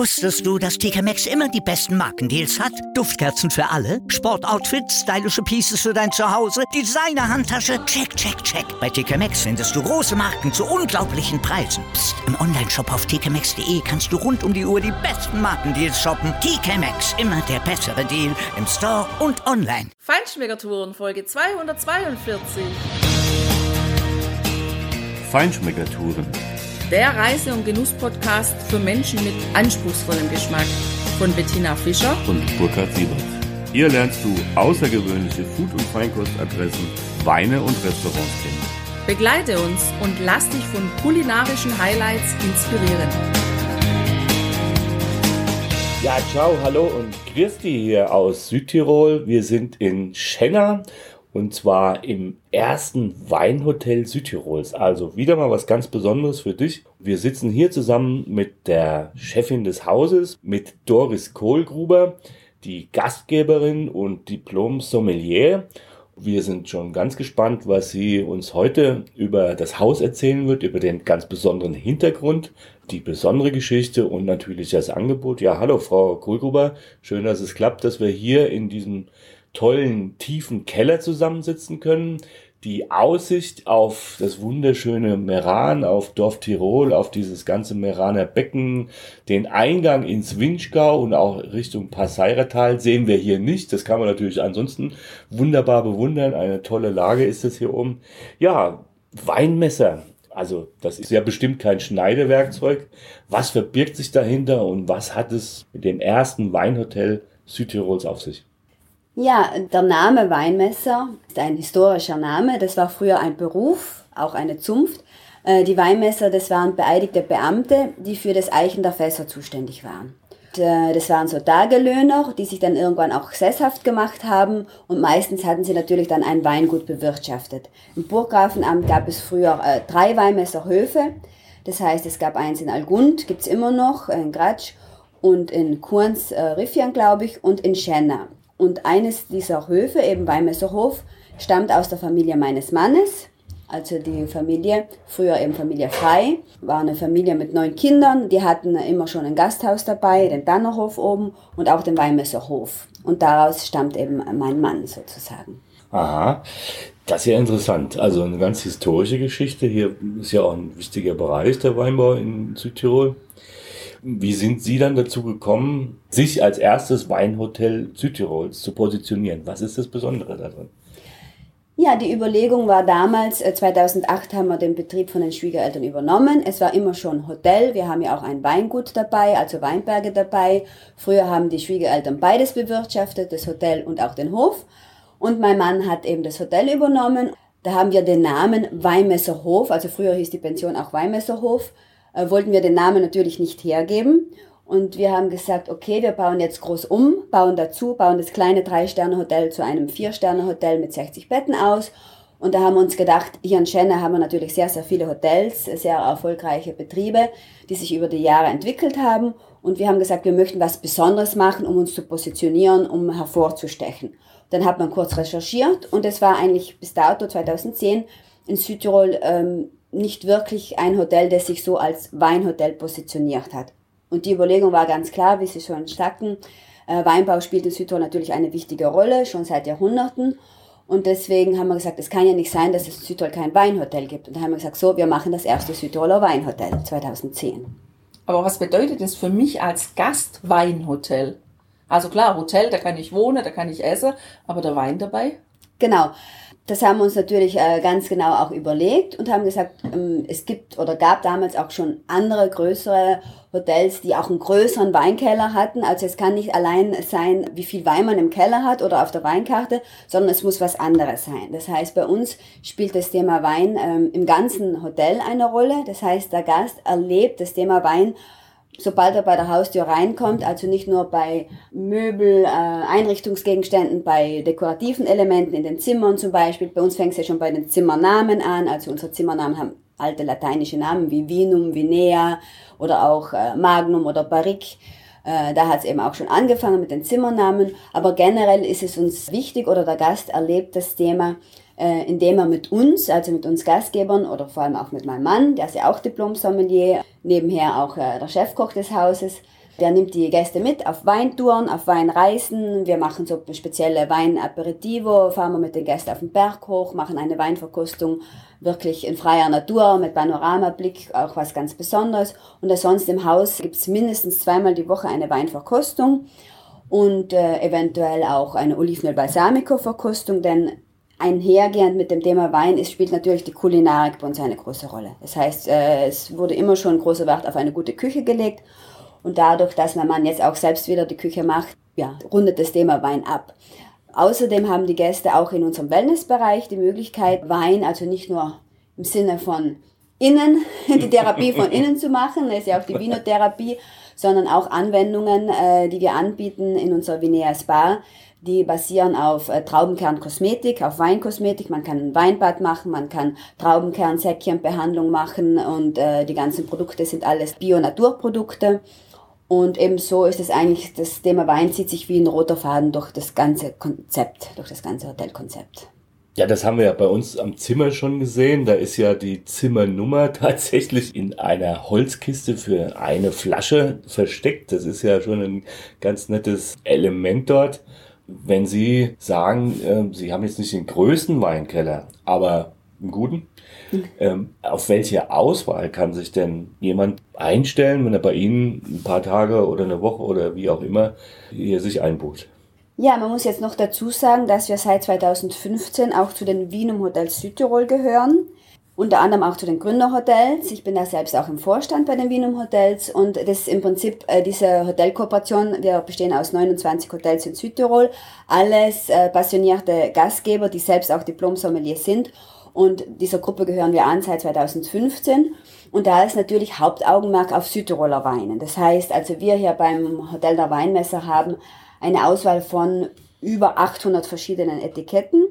Wusstest du, dass TK Maxx immer die besten Markendeals hat? Duftkerzen für alle, Sportoutfits, stylische Pieces für dein Zuhause, Designer-Handtasche, check, check, check. Bei TK Maxx findest du große Marken zu unglaublichen Preisen. Psst. Im Onlineshop auf tkmaxx.de kannst du rund um die Uhr die besten Markendeals shoppen. TK Maxx, immer der bessere Deal im Store und online. Feinschmeckertouren, Folge 242. Feinschmeckertouren. Der Reise- und Genuss-Podcast für Menschen mit anspruchsvollem Geschmack von Bettina Fischer und Burkhard Siebert. Hier lernst du außergewöhnliche Food- und Feinkostadressen, Weine und Restaurants kennen. Begleite uns und lass dich von kulinarischen Highlights inspirieren. Ja, ciao, hallo und grüß dich hier aus Südtirol. Wir sind in Schenna und zwar im ersten Weinhotel Südtirols. Also wieder mal was ganz Besonderes für dich. Wir sitzen hier zusammen mit der Chefin des Hauses, mit Doris Kohlgruber, die Gastgeberin und Diplom-Sommelier. Wir sind schon ganz gespannt, was sie uns heute über das Haus erzählen wird, über den ganz besonderen Hintergrund, die besondere Geschichte und natürlich das Angebot. Ja, hallo Frau Kohlgruber, schön, dass es klappt, dass wir hier in diesem tollen, tiefen Keller zusammensitzen können. Die Aussicht auf das wunderschöne Meran, auf Dorf Tirol, auf dieses ganze Meraner Becken, den Eingang ins Vinschgau und auch Richtung Passeiertal sehen wir hier nicht. Das kann man natürlich ansonsten wunderbar bewundern. Eine tolle Lage ist das hier oben. Ja, Weinmesser. Also das ist ja bestimmt kein Schneidewerkzeug. Was verbirgt sich dahinter und was hat es mit dem ersten Weinhotel Südtirols auf sich? Ja, der Name Weinmesser ist ein historischer Name. Das war früher ein Beruf, auch eine Zunft. Die Weinmesser, das waren beeidigte Beamte, die für das Eichen der Fässer zuständig waren. Das waren so Tagelöhner, die sich dann irgendwann auch sesshaft gemacht haben und meistens hatten sie natürlich dann ein Weingut bewirtschaftet. Im Burggrafenamt gab es früher 3 Weinmesserhöfe. Das heißt, es gab eins in Algund, gibt's immer noch, in Gratsch und in Kurns, Riffian, glaube ich, und in Schenna. Und eines dieser Höfe, eben Weinmesserhof, stammt aus der Familie meines Mannes. Also die Familie, früher eben Familie Frei, war eine Familie mit 9 Kindern. Die hatten immer schon ein Gasthaus dabei, den Dannerhof oben und auch den Weinmesserhof. Und daraus stammt eben mein Mann sozusagen. Aha, das ist ja interessant. Also eine ganz historische Geschichte. Hier ist ja auch ein wichtiger Bereich der Weinbau in Südtirol. Wie sind Sie dann dazu gekommen, sich als erstes Weinhotel Südtirols zu positionieren? Was ist das Besondere daran? Ja, die Überlegung war damals, 2008 haben wir den Betrieb von den Schwiegereltern übernommen. Es war immer schon Hotel. Wir haben ja auch ein Weingut dabei, also Weinberge dabei. Früher haben die Schwiegereltern beides bewirtschaftet, das Hotel und auch den Hof. Und mein Mann hat eben das Hotel übernommen. Da haben wir den Namen Weinmesserhof, also früher hieß die Pension auch Weinmesserhof, wollten wir den Namen natürlich nicht hergeben. Und wir haben gesagt, okay, wir bauen jetzt groß um, bauen das kleine 3-Sterne-Hotel zu einem 4-Sterne-Hotel mit 60 Betten aus. Und da haben wir uns gedacht, hier in Schenna haben wir natürlich sehr, sehr viele Hotels, sehr erfolgreiche Betriebe, die sich über die Jahre entwickelt haben. Und wir haben gesagt, wir möchten was Besonderes machen, um uns zu positionieren, um hervorzustechen. Dann hat man kurz recherchiert und es war eigentlich bis dato 2010 in Südtirol nicht wirklich ein Hotel, das sich so als Weinhotel positioniert hat. Und die Überlegung war ganz klar, wie Sie schon sagten, Weinbau spielt in Südtirol natürlich eine wichtige Rolle, schon seit Jahrhunderten. Und deswegen haben wir gesagt, es kann ja nicht sein, dass es in Südtirol kein Weinhotel gibt. Und dann haben wir gesagt, so, wir machen das erste Südtiroler Weinhotel 2010. Aber was bedeutet das für mich als Gast Weinhotel? Also klar, Hotel, da kann ich wohnen, da kann ich essen, aber der Wein dabei? Genau. Das haben wir uns natürlich ganz genau auch überlegt und haben gesagt, es gibt oder gab damals auch schon andere größere Hotels, die auch einen größeren Weinkeller hatten. Also es kann nicht allein sein, wie viel Wein man im Keller hat oder auf der Weinkarte, sondern es muss was anderes sein. Das heißt, bei uns spielt das Thema Wein im ganzen Hotel eine Rolle. Das heißt, der Gast erlebt das Thema Wein, sobald er bei der Haustür reinkommt, also nicht nur bei Möbel, Einrichtungsgegenständen, bei dekorativen Elementen in den Zimmern zum Beispiel. Bei uns fängt es ja schon bei den Zimmernamen an. Also unsere Zimmernamen haben alte lateinische Namen wie Vinum, Vinea oder auch Magnum oder Barrique. Da hat es eben auch schon angefangen mit den Zimmernamen. Aber generell ist es uns wichtig oder der Gast erlebt das Thema, indem er mit uns, also mit uns Gastgebern oder vor allem auch mit meinem Mann, der ist ja auch Diplom-Sommelier, nebenher auch der Chefkoch des Hauses, Der nimmt die Gäste mit auf Weintouren, auf Weinreisen. Wir machen so spezielle Weinaperitivo, fahren wir mit den Gästen auf den Berg hoch, machen eine Weinverkostung wirklich in freier Natur mit Panoramablick, auch was ganz Besonderes. Und sonst im Haus gibt es mindestens 2-mal die Woche eine Weinverkostung und eventuell auch eine Olivenöl-Balsamico-Verkostung, denn einhergehend mit dem Thema Wein spielt natürlich die Kulinarik bei uns eine große Rolle. Das heißt, es wurde immer schon großer Wert auf eine gute Küche gelegt und dadurch, dass mein Mann jetzt auch selbst wieder die Küche macht, ja, rundet das Thema Wein ab. Außerdem haben die Gäste auch in unserem Wellnessbereich die Möglichkeit, Wein, also nicht nur im Sinne von innen, die Therapie von innen zu machen, das ist ja auch die Vinotherapie, sondern auch Anwendungen, die wir anbieten in unserer Vinea Spa. Die basieren auf Traubenkernkosmetik, auf Weinkosmetik. Man kann ein Weinbad machen, man kann Traubenkernsäckchenbehandlung machen und die ganzen Produkte sind alles Bio-Naturprodukte. Und ebenso ist es eigentlich, das Thema Wein zieht sich wie ein roter Faden durch das ganze Konzept, durch das ganze Hotelkonzept. Ja, das haben wir ja bei uns am Zimmer schon gesehen. Da ist ja die Zimmernummer tatsächlich in einer Holzkiste für eine Flasche versteckt. Das ist ja schon ein ganz nettes Element dort. Wenn Sie sagen, Sie haben jetzt nicht den größten Weinkeller, aber einen guten, auf welche Auswahl kann sich denn jemand einstellen, wenn er bei Ihnen ein paar Tage oder eine Woche oder wie auch immer hier sich einbucht? Ja, man muss jetzt noch dazu sagen, dass wir seit 2015 auch zu den Vinum Hotels Südtirol gehören. Unter anderem auch zu den Gründerhotels. Ich bin da selbst auch im Vorstand bei den Vinum Hotels und das ist im Prinzip diese Hotelkooperation. Wir bestehen aus 29 Hotels in Südtirol. Alles passionierte Gastgeber, die selbst auch Diplom-Sommeliers sind. Und dieser Gruppe gehören wir an seit 2015. Und da ist natürlich Hauptaugenmerk auf Südtiroler Weinen. Das heißt, also wir hier beim Hotel der Weinmesser haben eine Auswahl von über 800 verschiedenen Etiketten,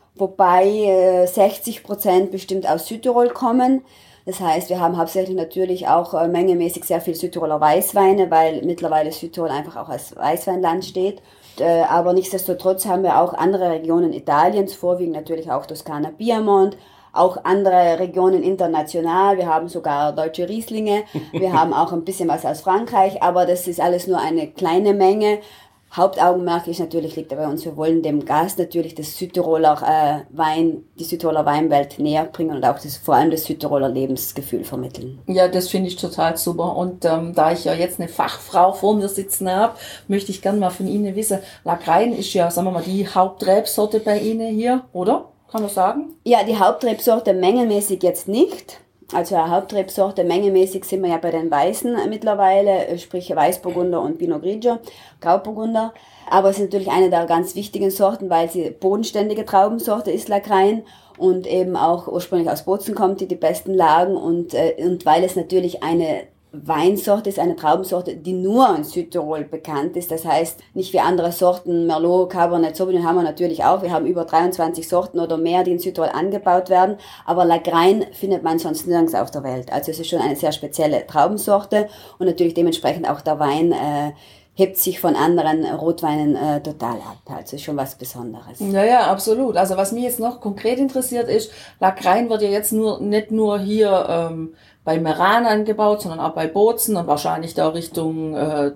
wobei 60% bestimmt aus Südtirol kommen. Das heißt, wir haben hauptsächlich natürlich auch mengemäßig sehr viel Südtiroler Weißweine, weil mittlerweile Südtirol einfach auch als Weißweinland steht. Aber nichtsdestotrotz haben wir auch andere Regionen Italiens, vorwiegend natürlich auch Toskana, Piemont, auch andere Regionen international. Wir haben sogar deutsche Rieslinge, wir haben auch ein bisschen was aus Frankreich, aber das ist alles nur eine kleine Menge. Hauptaugenmerk ist natürlich, liegt bei uns, wir wollen dem Gast natürlich das Südtiroler die Südtiroler Weinwelt näher bringen und auch vor allem das Südtiroler Lebensgefühl vermitteln. Ja, das finde ich total super. Und da ich ja jetzt eine Fachfrau vor mir sitzen habe, möchte ich gerne mal von Ihnen wissen, Lagrein ist ja, sagen wir mal, die Hauptrebsorte bei Ihnen hier, oder? Kann man sagen? Ja, die Hauptrebsorte mengenmäßig jetzt nicht. Also eine Hauptrebsorte, mengemäßig sind wir ja bei den Weißen mittlerweile, sprich Weißburgunder und Pinot Grigio, Grauburgunder. Aber es ist natürlich eine der ganz wichtigen Sorten, weil sie bodenständige Traubensorte ist, Lagrein, und eben auch ursprünglich aus Bozen kommt, die besten Lagen und weil es natürlich eine Weinsorte ist, eine Traubensorte, die nur in Südtirol bekannt ist. Das heißt, nicht wie andere Sorten, Merlot, Cabernet Sauvignon haben wir natürlich auch. Wir haben über 23 Sorten oder mehr, die in Südtirol angebaut werden. Aber Lagrein findet man sonst nirgends auf der Welt. Also es ist schon eine sehr spezielle Traubensorte und natürlich dementsprechend auch der Wein hebt sich von anderen Rotweinen total ab. Also ist schon was Besonderes. Ja, absolut. Also was mich jetzt noch konkret interessiert ist, Lagrein wird ja jetzt nicht nur hier bei Meran angebaut, sondern auch bei Bozen und wahrscheinlich da Richtung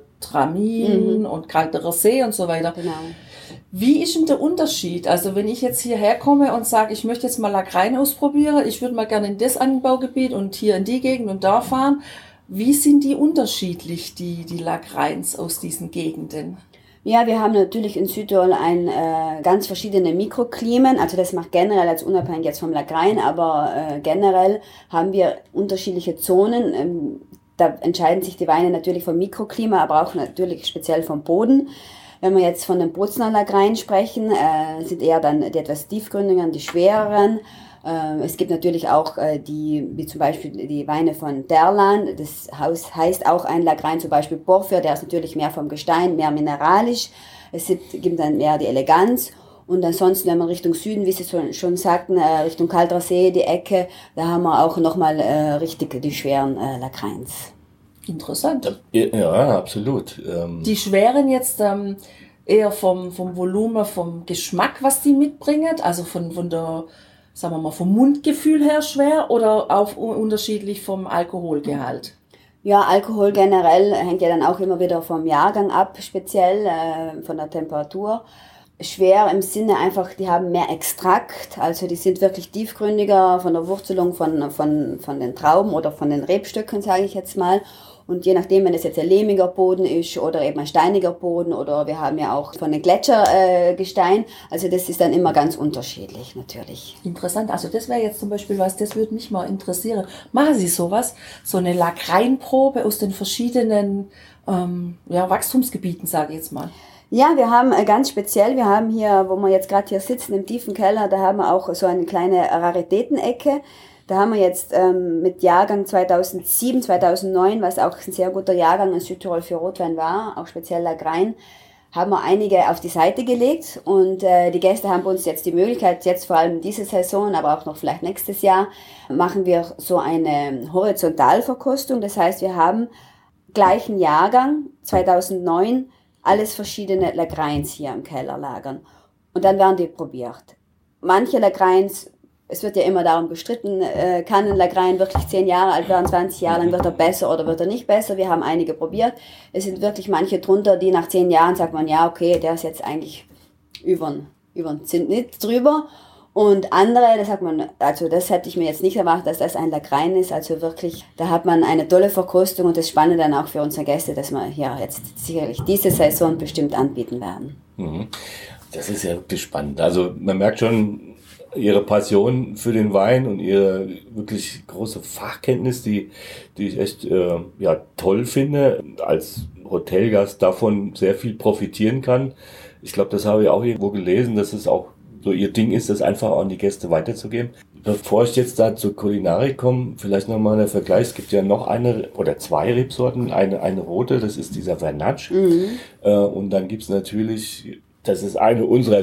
Tramin und Kalterer See und so weiter. Genau. Wie ist denn der Unterschied? Also wenn ich jetzt hierher komme und sage, ich möchte jetzt mal Lagrein ausprobieren, ich würde mal gerne in das Anbaugebiet und hier in die Gegend und da fahren. Wie sind die unterschiedlich, die Lagreins aus diesen Gegenden? Ja, wir haben natürlich in Südtirol ganz verschiedene Mikroklimen, also das macht generell als unabhängig jetzt vom Lagrein, aber generell haben wir unterschiedliche Zonen. Da entscheiden sich die Weine natürlich vom Mikroklima, aber auch natürlich speziell vom Boden. Wenn wir jetzt von den Bozener Lagrein sprechen, sind eher dann die etwas tiefgründigeren, die schwereren. Es gibt natürlich auch wie zum Beispiel die Weine von Derlan. Das Haus heißt auch ein Lagrein, zum Beispiel Porphyr, der ist natürlich mehr vom Gestein, mehr mineralisch. Es gibt dann mehr die Eleganz. Und ansonsten, wenn wir Richtung Süden, wie Sie schon sagten, Richtung Kalterer See, die Ecke, da haben wir auch nochmal richtig die schweren Lagreins. Interessant. Ja, absolut. Die schweren jetzt eher vom Volumen, vom Geschmack, was die mitbringen, also von der, sagen wir mal, vom Mundgefühl her schwer oder auch unterschiedlich vom Alkoholgehalt? Ja, Alkohol generell hängt ja dann auch immer wieder vom Jahrgang ab, speziell von der Temperatur. Schwer im Sinne einfach, die haben mehr Extrakt, also die sind wirklich tiefgründiger von der Wurzelung von den Trauben oder von den Rebstöcken, sage ich jetzt mal. Und je nachdem, wenn es jetzt ein lehmiger Boden ist oder eben ein steiniger Boden oder wir haben ja auch von den Gletschergestein, also das ist dann immer ganz unterschiedlich natürlich. Interessant, also das wäre jetzt zum Beispiel was, das würde mich mal interessieren. Machen Sie sowas, so eine Lagrein-Probe aus den verschiedenen Wachstumsgebieten, sage ich jetzt mal? Ja, wir haben ganz speziell, wir haben hier, wo wir jetzt gerade hier sitzen, im tiefen Keller, da haben wir auch so eine kleine Raritätenecke. Da haben wir jetzt mit Jahrgang 2007, 2009, was auch ein sehr guter Jahrgang in Südtirol für Rotwein war, auch speziell Lagrein, haben wir einige auf die Seite gelegt und die Gäste haben bei uns jetzt die Möglichkeit, jetzt vor allem diese Saison, aber auch noch vielleicht nächstes Jahr, machen wir so eine Horizontalverkostung. Das heißt, wir haben gleichen Jahrgang 2009 alles verschiedene Lagreins hier im Keller lagern und dann werden die probiert. Manche Lagreins, es wird ja immer darum gestritten, kann ein Lagrein wirklich 10 Jahre alt werden, 20 Jahre lang, wird er besser oder wird er nicht besser. Wir haben einige probiert. Es sind wirklich manche drunter, die nach 10 Jahren sagt man, ja okay, der ist jetzt eigentlich über den Zenit drüber. Und andere, da sagt man, also das hätte ich mir jetzt nicht erwartet, dass das ein Lagrein ist. Also wirklich, da hat man eine tolle Verkostung und das Spannende dann auch für unsere Gäste, dass wir hier jetzt sicherlich diese Saison bestimmt anbieten werden. Das ist ja wirklich spannend. Also man merkt schon Ihre Passion für den Wein und Ihre wirklich große Fachkenntnis, die ich echt toll finde, als Hotelgast davon sehr viel profitieren kann. Ich glaube, das habe ich auch irgendwo gelesen, dass es auch so Ihr Ding ist, das einfach auch an die Gäste weiterzugeben. Bevor ich jetzt da zur Kulinarik komme, vielleicht nochmal der Vergleich. Es gibt ja noch eine oder 2 Rebsorten. Eine rote, das ist dieser Vernatsch. Und dann gibt's natürlich, das ist eine unserer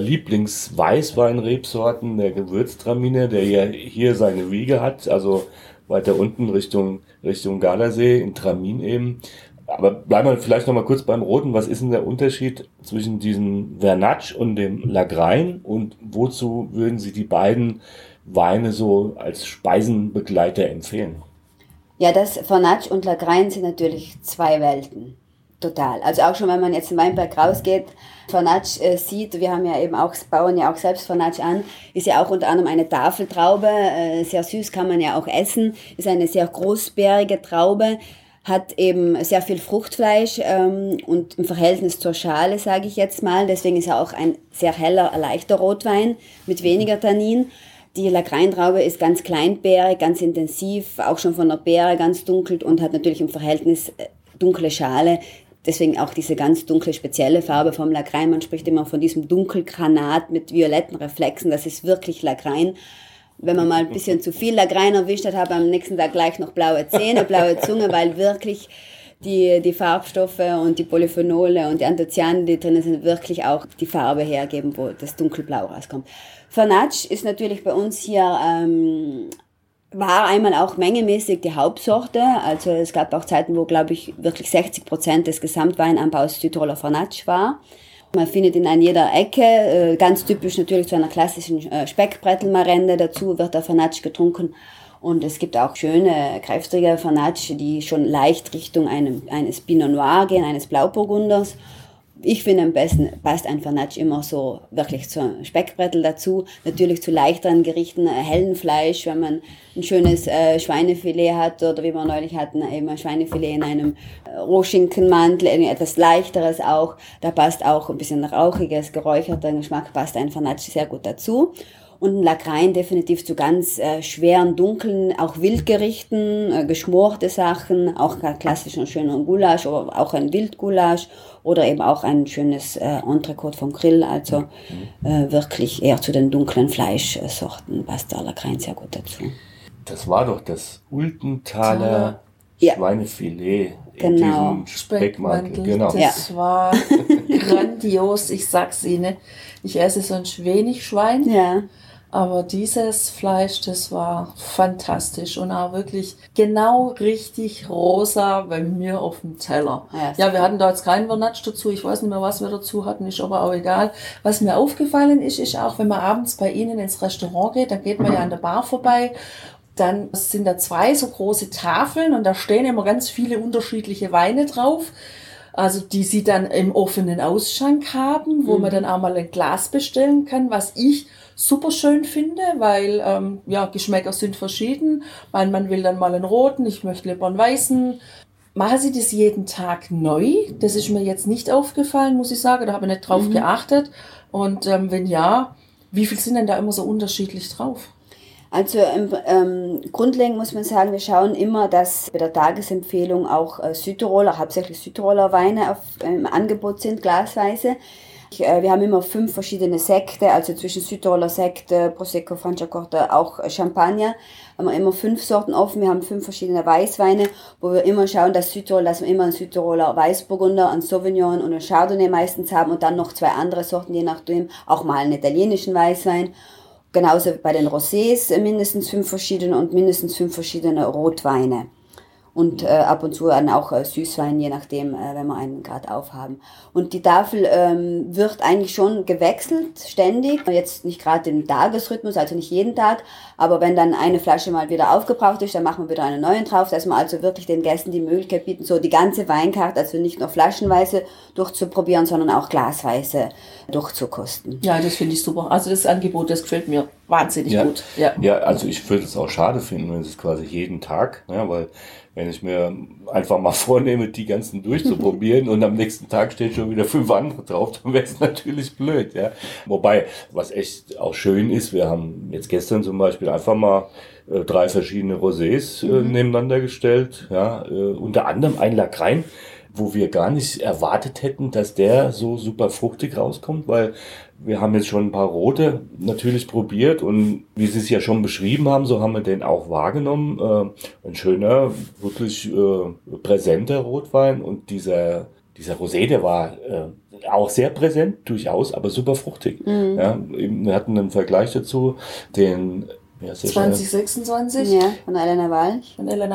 Lieblings-Weißwein-Rebsorten, der Gewürztraminer, der hier seine Wiege hat, also weiter unten Richtung Gardasee, in Tramin eben. Aber bleiben wir vielleicht noch mal kurz beim Roten. Was ist denn der Unterschied zwischen diesem Vernatsch und dem Lagrein und wozu würden Sie die beiden Weine so als Speisenbegleiter empfehlen? Ja, das Vernatsch und Lagrein sind natürlich 2 Welten. Total. Also auch schon, wenn man jetzt in Weinberg rausgeht, Vernatsch sieht, wir haben ja eben auch, bauen ja auch selbst Vernatsch an, ist ja auch unter anderem eine Tafeltraube, sehr süß, kann man ja auch essen, ist eine sehr großbeerige Traube, hat eben sehr viel Fruchtfleisch und im Verhältnis zur Schale, sage ich jetzt mal. Deswegen ist er auch ein sehr heller, leichter Rotwein mit weniger Tannin. Die Lagrein-Traube ist ganz kleinbeerig, ganz intensiv, auch schon von der Beere ganz dunkel und hat natürlich im Verhältnis dunkle Schale. Deswegen auch diese ganz dunkle, spezielle Farbe vom Lagrein. Man spricht immer von diesem Dunkelgranat mit violetten Reflexen. Das ist wirklich Lagrein. Wenn man mal ein bisschen zu viel Lagrein erwischt hat, hat man am nächsten Tag gleich noch blaue Zähne, blaue Zunge, weil wirklich die Farbstoffe und die Polyphenole und die Anthocyanen, die drin sind, wirklich auch die Farbe hergeben, wo das dunkelblau rauskommt. Vernatsch ist natürlich bei uns hier, war einmal auch mengemäßig die Hauptsorte. Also es gab auch Zeiten, wo, glaube ich, wirklich 60% des Gesamtweinanbaus Südtiroler Vernatsch war. Man findet ihn an jeder Ecke, ganz typisch natürlich zu einer klassischen Speckbrettelmarende. Dazu wird der Vernatsch getrunken und es gibt auch schöne, kräftige Vernatsch, die schon leicht Richtung eines Pinot Noir gehen, eines Blauburgunders. Ich finde am besten passt ein Vernatsch immer so wirklich zur Speckbrettel dazu. Natürlich zu leichteren Gerichten, hellen Fleisch, wenn man ein schönes Schweinefilet hat oder wie wir neulich hatten, eben ein Schweinefilet in einem Rohschinkenmantel, etwas leichteres auch. Da passt auch ein bisschen rauchiges, geräucherter Geschmack, passt ein Vernatsch sehr gut dazu. Und ein Lagrein definitiv zu ganz schweren, dunklen, auch Wildgerichten, geschmorte Sachen, auch klassischen schönen Gulasch oder auch ein Wildgulasch oder eben auch ein schönes Entrecote vom Grill. Also wirklich eher zu den dunklen Fleischsorten passt der Lagrein sehr gut dazu. Das war doch das Ultenthaler Schweinefilet in diesem Speckmantel. Genau. Das war grandios, ich sag's Ihnen. Ich esse sonst wenig Schwein. Ja. Aber dieses Fleisch, das war fantastisch und auch wirklich genau richtig rosa bei mir auf dem Teller. Ja, wir hatten da jetzt keinen Vernatsch dazu. Ich weiß nicht mehr, was wir dazu hatten, ist aber auch egal. Was mir aufgefallen ist auch, wenn man abends bei Ihnen ins Restaurant geht, dann geht man ja an der Bar vorbei. dann sind da 2 so große Tafeln und da stehen immer ganz viele unterschiedliche Weine drauf. Also die sie dann im offenen Ausschank haben, wo man dann auch mal ein Glas bestellen kann, was ich super schön finde, weil Geschmäcker sind verschieden. Man will dann mal einen roten, ich möchte lieber einen weißen. Machen Sie das jeden Tag neu? Das ist mir jetzt nicht aufgefallen, muss ich sagen. Da habe ich nicht drauf geachtet. Und wenn ja, wie viel sind denn da immer so unterschiedlich drauf? Also grundlegend muss man sagen, wir schauen immer, dass bei der Tagesempfehlung auch hauptsächlich Südtiroler Weine im Angebot sind, glasweise. Wir haben immer 5 verschiedene Sekte, also zwischen Südtiroler Sekte, Prosecco, Franciacorta, auch Champagner. Haben wir immer 5 Sorten offen. Wir haben 5 verschiedene Weißweine, wo wir immer schauen, dass wir immer einen Südtiroler Weißburgunder, einen Sauvignon und einen Chardonnay meistens haben und dann noch 2 andere Sorten, je nachdem, auch mal einen italienischen Weißwein. Genauso bei den Rosés mindestens 5 verschiedene und mindestens 5 verschiedene Rotweine. Und ab und zu dann auch Süßwein, je nachdem, wenn wir einen gerade aufhaben. Und die Tafel wird eigentlich schon gewechselt, ständig. Jetzt nicht gerade im Tagesrhythmus, also nicht jeden Tag. Aber wenn dann eine Flasche mal wieder aufgebraucht ist, dann machen wir wieder einen neuen drauf, dass wir also wirklich den Gästen die Möglichkeit bieten, so die ganze Weinkarte, also nicht nur flaschenweise durchzuprobieren, sondern auch glasweise durchzukosten. Ja, das finde ich super. Also das Angebot, das gefällt mir wahnsinnig gut. Ja, also ich würde es auch schade finden, wenn es quasi jeden Tag, weil wenn ich mir einfach mal vornehme, die ganzen durchzuprobieren und am nächsten Tag steht schon wieder 5 andere drauf, dann wäre es natürlich blöd. Ja. Wobei, was echt auch schön ist, wir haben jetzt gestern zum Beispiel einfach mal 3 verschiedene Rosés nebeneinander gestellt. Ja. Unter anderem ein Lagrein, wo wir gar nicht erwartet hätten, dass der so super fruchtig rauskommt, weil wir haben jetzt schon ein paar rote natürlich probiert und wie Sie es ja schon beschrieben haben, so haben wir den auch wahrgenommen. Ein schöner, wirklich präsenter Rotwein und dieser Rosé, der war auch sehr präsent, durchaus, aber super fruchtig. Ja, wir hatten einen Vergleich dazu, den 2026? Ja, von Elena Walch.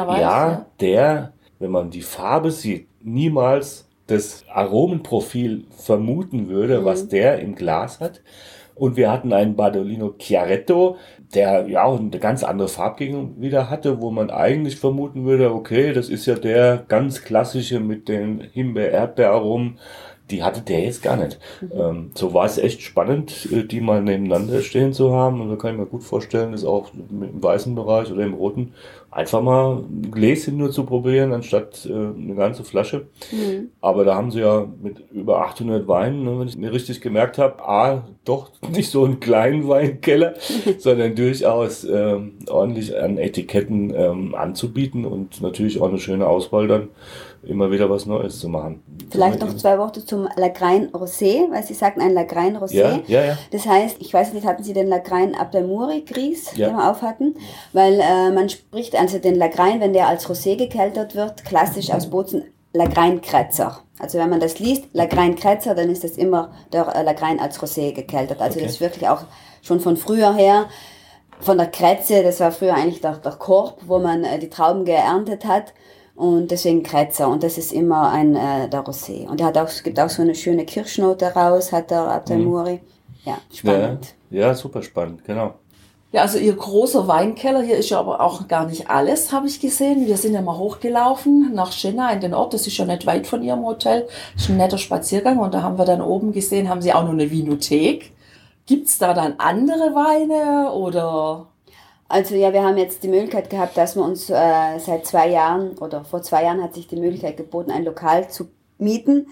Ja, der, wenn man die Farbe sieht, niemals das Aromenprofil vermuten würde, was der im Glas hat. Und wir hatten einen Bardolino Chiaretto, der ja auch eine ganz andere Farbgebung wieder hatte, wo man eigentlich vermuten würde, okay, das ist ja der ganz klassische mit den Himbeer-Erdbeer-Aromen. Die hatte der jetzt gar nicht. So war es echt spannend, die mal nebeneinander stehen zu haben. Und da kann ich mir gut vorstellen, das auch im weißen Bereich oder im roten einfach mal ein Gläschen nur zu probieren, anstatt eine ganze Flasche. Aber da haben sie ja mit über 800 Weinen, wenn ich mir richtig gemerkt habe, doch nicht so einen kleinen Weinkeller, sondern durchaus ordentlich an Etiketten anzubieten und natürlich auch eine schöne Auswahl dann immer wieder was Neues zu machen. Vielleicht noch 2 Worte zum Lagrein Rosé, weil Sie sagten ein Lagrein Rosé. Ja. Das heißt, ich weiß nicht, hatten Sie den Lagrein Abdelmouri Gris, den wir aufhatten? Weil man spricht also den Lagrein, wenn der als Rosé gekeltert wird, klassisch aus Bozen Lagrein Kretzer. Also wenn man das liest, Lagrein Kretzer, dann ist das immer der Lagrein als Rosé gekeltert. Also das ist wirklich auch schon von früher her, von der Kretze, das war früher eigentlich der Korb, wo man die Trauben geerntet hat. Und deswegen Kretzer. Und das ist immer der Rosé. Und es gibt auch so eine schöne Kirschnote raus, hat der Abdelmouri. Ja, spannend. Ja, super spannend, genau. Ja, also Ihr großer Weinkeller, hier ist ja aber auch gar nicht alles, habe ich gesehen. Wir sind ja mal hochgelaufen nach Schenna in den Ort, das ist ja nicht weit von Ihrem Hotel. Das ist ein netter Spaziergang und da haben wir dann oben gesehen, haben Sie auch noch eine Vinothek. Gibt's da dann andere Weine oder... Also ja, wir haben jetzt die Möglichkeit gehabt, dass wir uns seit 2 Jahren oder vor 2 Jahren hat sich die Möglichkeit geboten, ein Lokal zu mieten.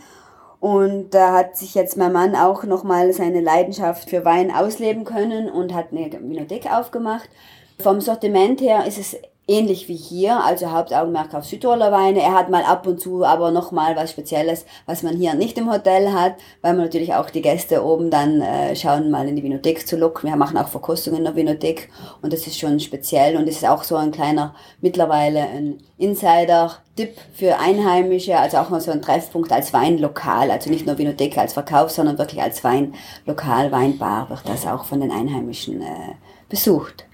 Und da hat sich jetzt mein Mann auch nochmal seine Leidenschaft für Wein ausleben können und hat eine Vinothek aufgemacht. Vom Sortiment her ist es ähnlich wie hier, also Hauptaugenmerk auf Südtiroler Weine. Er hat mal ab und zu aber nochmal was Spezielles, was man hier nicht im Hotel hat, weil wir natürlich auch die Gäste oben dann schauen, mal in die Vinothek zu locken. Wir machen auch Verkostungen in der Vinothek und das ist schon speziell und es ist auch so ein kleiner, mittlerweile ein Insider-Tipp für Einheimische, also auch mal so ein Treffpunkt als Weinlokal, also nicht nur Vinothek als Verkauf, sondern wirklich als Weinlokal, Weinbar wird das auch von den Einheimischen besucht.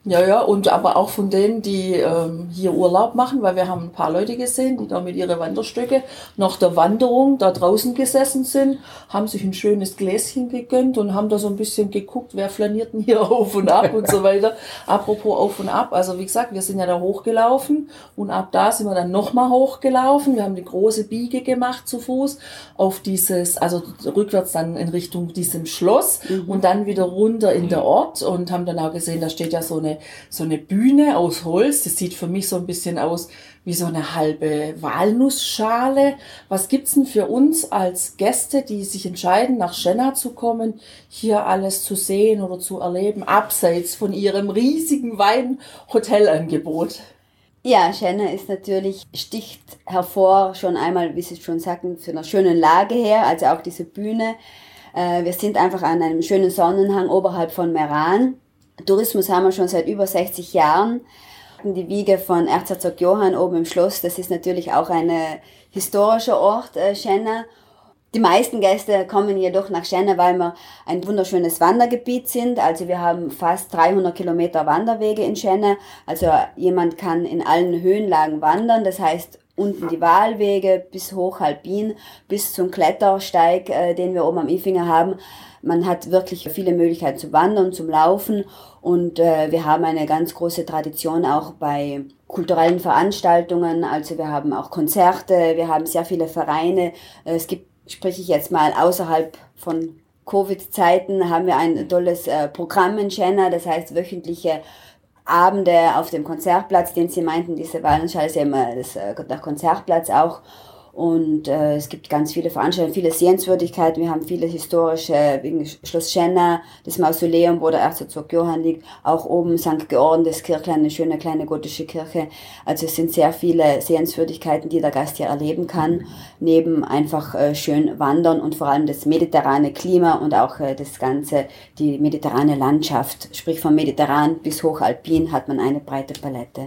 Ja, und aber auch von denen, die hier Urlaub machen, weil wir haben ein paar Leute gesehen, die da mit ihren Wanderstöcke nach der Wanderung da draußen gesessen sind, haben sich ein schönes Gläschen gegönnt und haben da so ein bisschen geguckt, wer flaniert denn hier auf und ab und so weiter. Apropos auf und ab, also wie gesagt, wir sind ja da hochgelaufen und ab da sind wir dann nochmal hochgelaufen. Wir haben eine große Biege gemacht zu Fuß auf dieses, also rückwärts dann in Richtung diesem Schloss und dann wieder runter in der Ort und haben dann auch gesehen, da steht ja so eine Bühne aus Holz. Das sieht für mich so ein bisschen aus wie so eine halbe Walnussschale. Was gibt's denn für uns als Gäste, die sich entscheiden, nach Schenna zu kommen, hier alles zu sehen oder zu erleben, abseits von ihrem riesigen Weinhotelangebot? Ja, Schenna ist natürlich, sticht hervor, schon einmal, wie Sie schon sagten, für eine schöne Lage her, also auch diese Bühne. Wir sind einfach an einem schönen Sonnenhang oberhalb von Meran. Tourismus haben wir schon seit über 60 Jahren. Die Wiege von Erzherzog Johann oben im Schloss, das ist natürlich auch ein historischer Ort, Schenna. Die meisten Gäste kommen jedoch nach Schenna, weil wir ein wunderschönes Wandergebiet sind. Also wir haben fast 300 Kilometer Wanderwege in Schenna. Also jemand kann in allen Höhenlagen wandern. Das heißt, unten die Wahlwege bis hochalpin, bis zum Klettersteig, den wir oben am Ifinger haben. Man hat wirklich viele Möglichkeiten zu wandern, zum Laufen und wir haben eine ganz große Tradition auch bei kulturellen Veranstaltungen. Also wir haben auch Konzerte, wir haben sehr viele Vereine. Es gibt, spreche ich jetzt mal außerhalb von Covid-Zeiten, haben wir ein tolles Programm in Schenna, das heißt wöchentliche Abende auf dem Konzertplatz, den Sie meinten, diese Wallenschale ist ja immer der Konzertplatz auch. Und es gibt ganz viele Veranstaltungen, viele Sehenswürdigkeiten. Wir haben viele historische, wegen Schloss Schenna, das Mausoleum, wo der Erzherzog Johann liegt, auch oben St. Georgen, das Kirchlein, eine schöne kleine gotische Kirche. Also es sind sehr viele Sehenswürdigkeiten, die der Gast hier erleben kann, neben einfach schön wandern und vor allem das mediterrane Klima und auch das Ganze, die mediterrane Landschaft, sprich vom Mediterran bis hochalpin hat man eine breite Palette.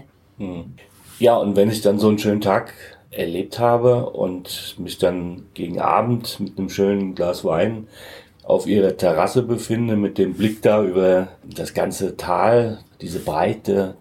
Ja, und wenn ich dann so einen schönen Tag erlebt habe und mich dann gegen Abend mit einem schönen Glas Wein auf ihrer Terrasse befinde, mit dem Blick da über das ganze Tal, diese breite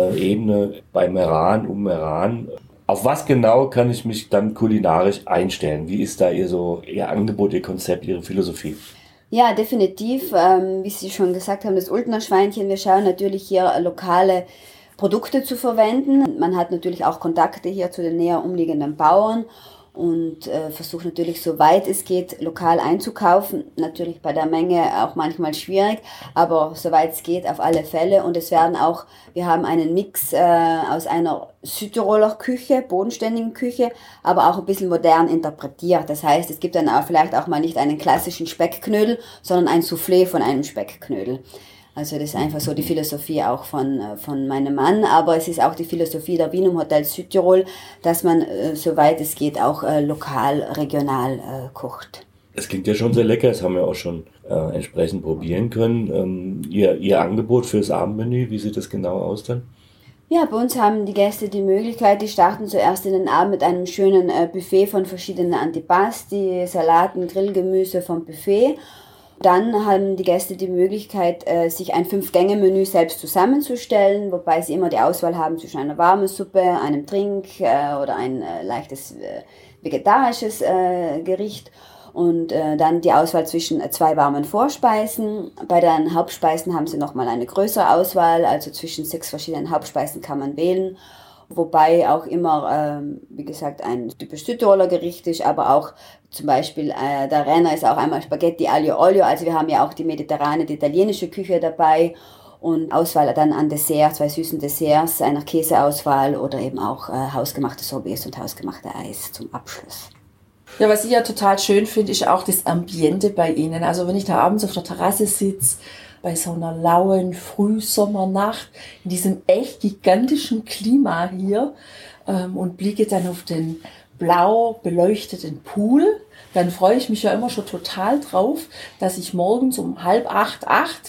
Ebene bei Meran, um Meran. Auf was genau kann ich mich dann kulinarisch einstellen? Wie ist da Ihr Angebot, Ihr Konzept, Ihre Philosophie? Ja, definitiv. Wie Sie schon gesagt haben, das Ultner Schweinchen. Wir schauen natürlich hier lokale Produkte zu verwenden. Man hat natürlich auch Kontakte hier zu den näher umliegenden Bauern und versucht natürlich, soweit es geht, lokal einzukaufen. Natürlich bei der Menge auch manchmal schwierig, aber soweit es geht, auf alle Fälle. Und es werden auch, wir haben einen Mix aus einer Südtiroler Küche, bodenständigen Küche, aber auch ein bisschen modern interpretiert. Das heißt, es gibt dann auch vielleicht auch mal nicht einen klassischen Speckknödel, sondern ein Soufflé von einem Speckknödel. Also das ist einfach so die Philosophie auch von meinem Mann, aber es ist auch die Philosophie der Wienum Hotels Südtirol, dass man, soweit es geht, auch lokal, regional kocht. Es klingt ja schon sehr lecker, das haben wir auch schon entsprechend probieren können. Ihr Angebot fürs Abendmenü, wie sieht das genau aus dann? Ja, bei uns haben die Gäste die Möglichkeit, die starten zuerst in den Abend mit einem schönen Buffet von verschiedenen Antipasti, Salaten, Grillgemüse vom Buffet. Dann haben die Gäste die Möglichkeit, sich ein 5-Gänge-Menü selbst zusammenzustellen, wobei sie immer die Auswahl haben zwischen einer warmen Suppe, einem Trink oder ein leichtes vegetarisches Gericht und dann die Auswahl zwischen 2 warmen Vorspeisen. Bei den Hauptspeisen haben sie nochmal eine größere Auswahl, also zwischen 6 verschiedenen Hauptspeisen kann man wählen. Wobei auch immer, wie gesagt, ein typisch Südtiroler Gericht ist, aber auch zum Beispiel der Renner ist auch einmal Spaghetti aglio olio, also wir haben ja auch die mediterrane, die italienische Küche dabei und Auswahl dann an Dessert, 2 süßen Desserts, einer Käseauswahl oder eben auch hausgemachte Sorbets und hausgemachte Eis zum Abschluss. Ja, was ich ja total schön finde, ist auch das Ambiente bei Ihnen. Also wenn ich da abends auf der Terrasse sitze, bei so einer lauen Frühsommernacht, in diesem echt gigantischen Klima hier und blicke dann auf den blau beleuchteten Pool, dann freue ich mich ja immer schon total drauf, dass ich morgens um 7:30, 8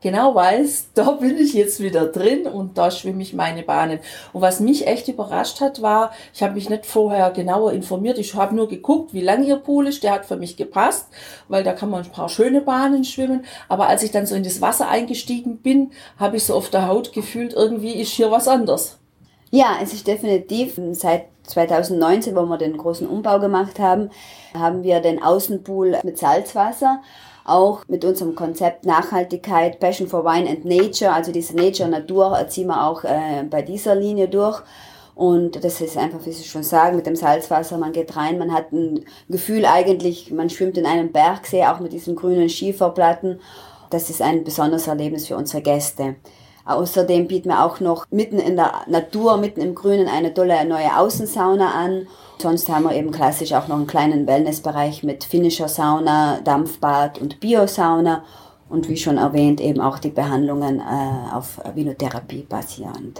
genau weiß, da bin ich jetzt wieder drin und da schwimme ich meine Bahnen. Und was mich echt überrascht hat, war, ich habe mich nicht vorher genauer informiert, ich habe nur geguckt, wie lang ihr Pool ist, der hat für mich gepasst, weil da kann man ein paar schöne Bahnen schwimmen, aber als ich dann so in das Wasser eingestiegen bin, habe ich so auf der Haut gefühlt, irgendwie ist hier was anderes. Ja, es ist definitiv, seit 2019, wo wir den großen Umbau gemacht haben, haben wir den Außenpool mit Salzwasser, auch mit unserem Konzept Nachhaltigkeit, Passion for Wine and Nature, also diese Nature-Natur ziehen wir auch bei dieser Linie durch. Und das ist einfach, wie Sie schon sagen, mit dem Salzwasser, man geht rein, man hat ein Gefühl eigentlich, man schwimmt in einem Bergsee, auch mit diesen grünen Schieferplatten. Das ist ein besonderes Erlebnis für unsere Gäste. Außerdem bieten wir auch noch mitten in der Natur, mitten im Grünen eine tolle neue Außensauna an. Sonst haben wir eben klassisch auch noch einen kleinen Wellnessbereich mit finnischer Sauna, Dampfbad und Biosauna. Und wie schon erwähnt, eben auch die Behandlungen auf Vinotherapie basierend.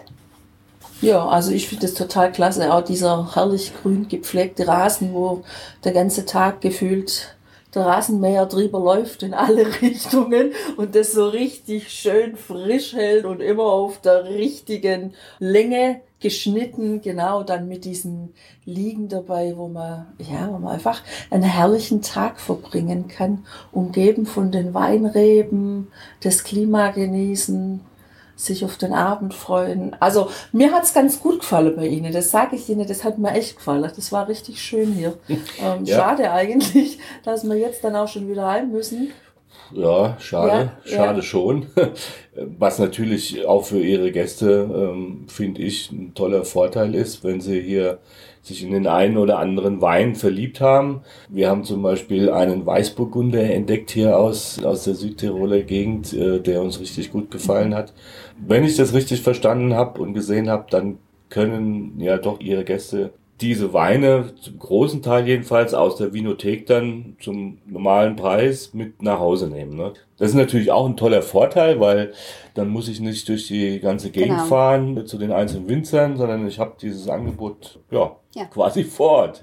Ja, also ich finde das total klasse, auch dieser herrlich grün gepflegte Rasen, wo der ganze Tag gefühlt der Rasenmäher drüber läuft in alle Richtungen und das so richtig schön frisch hält und immer auf der richtigen Länge geschnitten, genau, dann mit diesen Liegen dabei, wo man einfach einen herrlichen Tag verbringen kann, umgeben von den Weinreben, das Klima genießen, sich auf den Abend freuen. Also mir hat's ganz gut gefallen bei Ihnen, das sage ich Ihnen, das hat mir echt gefallen. Das war richtig schön hier. Ja. Schade eigentlich, dass wir jetzt dann auch schon wieder heim müssen. Ja, schade schon. Was natürlich auch für Ihre Gäste, finde ich, ein toller Vorteil ist, wenn sie hier sich in den einen oder anderen Wein verliebt haben. Wir haben zum Beispiel einen Weißburgunder entdeckt hier aus der Südtiroler Gegend, der uns richtig gut gefallen hat. Wenn ich das richtig verstanden habe und gesehen habe, dann können ja doch Ihre Gäste diese Weine, zum großen Teil jedenfalls, aus der Vinothek dann zum normalen Preis mit nach Hause nehmen. Ne? Das ist natürlich auch ein toller Vorteil, weil dann muss ich nicht durch die ganze Gegend fahren zu den einzelnen Winzern, sondern ich habe dieses Angebot quasi vor Ort.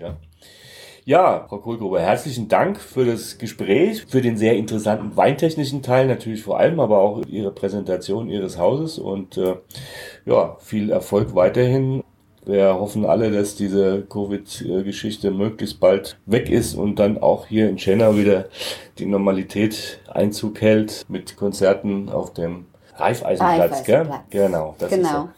Ja, Frau Kohlgruber, herzlichen Dank für das Gespräch, für den sehr interessanten weintechnischen Teil natürlich vor allem, aber auch Ihre Präsentation Ihres Hauses und viel Erfolg weiterhin. Wir hoffen alle, dass diese Covid-Geschichte möglichst bald weg ist und dann auch hier in Schenna wieder die Normalität Einzug hält mit Konzerten auf dem Raiffeisenplatz, gell? Genau. Das ist so.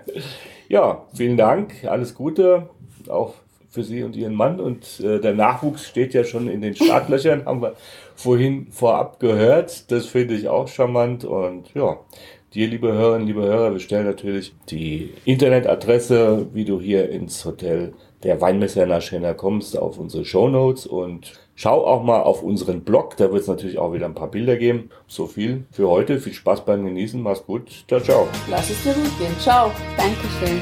Ja, vielen Dank, alles Gute, auch für Sie und Ihren Mann. Und der Nachwuchs steht ja schon in den Startlöchern, haben wir vorhin vorab gehört. Das finde ich auch charmant und ja. Dir, liebe Hörerinnen, liebe Hörer, wir stellen natürlich die Internetadresse, wie du hier ins Hotel der Weinmesse nach Schenna kommst, auf unsere Shownotes und schau auch mal auf unseren Blog, da wird es natürlich auch wieder ein paar Bilder geben. So viel für heute, viel Spaß beim Genießen, mach's gut, ciao, ciao. Lass es dir gut gehen, ciao. Dankeschön.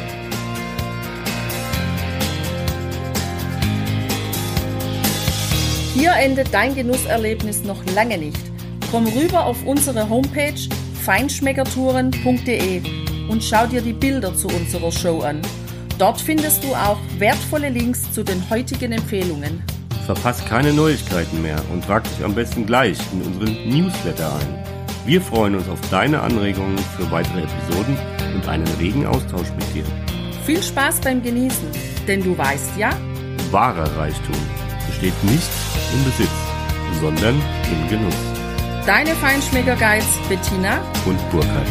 Hier endet dein Genusserlebnis noch lange nicht. Komm rüber auf unsere Homepage feinschmeckertouren.de und schau dir die Bilder zu unserer Show an. Dort findest du auch wertvolle Links zu den heutigen Empfehlungen. Verpasst keine Neuigkeiten mehr und trag dich am besten gleich in unseren Newsletter ein. Wir freuen uns auf deine Anregungen für weitere Episoden und einen regen Austausch mit dir. Viel Spaß beim Genießen, denn du weißt ja, wahrer Reichtum besteht nicht im Besitz, sondern im Genuss. Deine Feinschmecker-Guides Bettina und Burkhard.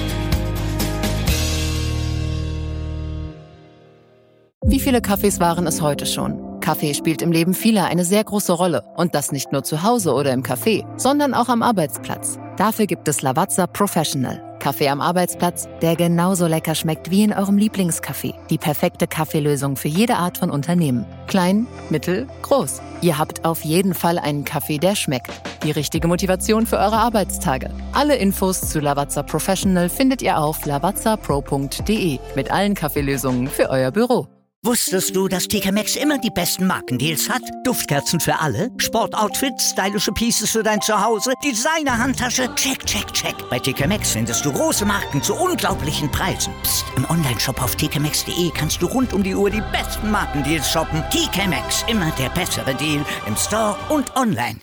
Wie viele Kaffees waren es heute schon? Kaffee spielt im Leben vieler eine sehr große Rolle. Und das nicht nur zu Hause oder im Café, sondern auch am Arbeitsplatz. Dafür gibt es Lavazza Professional. Kaffee am Arbeitsplatz, der genauso lecker schmeckt wie in eurem Lieblingscafé. Die perfekte Kaffeelösung für jede Art von Unternehmen. Klein, mittel, groß. Ihr habt auf jeden Fall einen Kaffee, der schmeckt. Die richtige Motivation für eure Arbeitstage. Alle Infos zu Lavazza Professional findet ihr auf lavazzapro.de mit allen Kaffeelösungen für euer Büro. Wusstest du, dass TK Maxx immer die besten Markendeals hat? Duftkerzen für alle, Sportoutfits, stylische Pieces für dein Zuhause, Designer-Handtasche, check, check, check. Bei TK Maxx findest du große Marken zu unglaublichen Preisen. Psst. Im Onlineshop auf tkmaxx.de kannst du rund um die Uhr die besten Markendeals shoppen. TK Maxx, immer der bessere Deal im Store und online.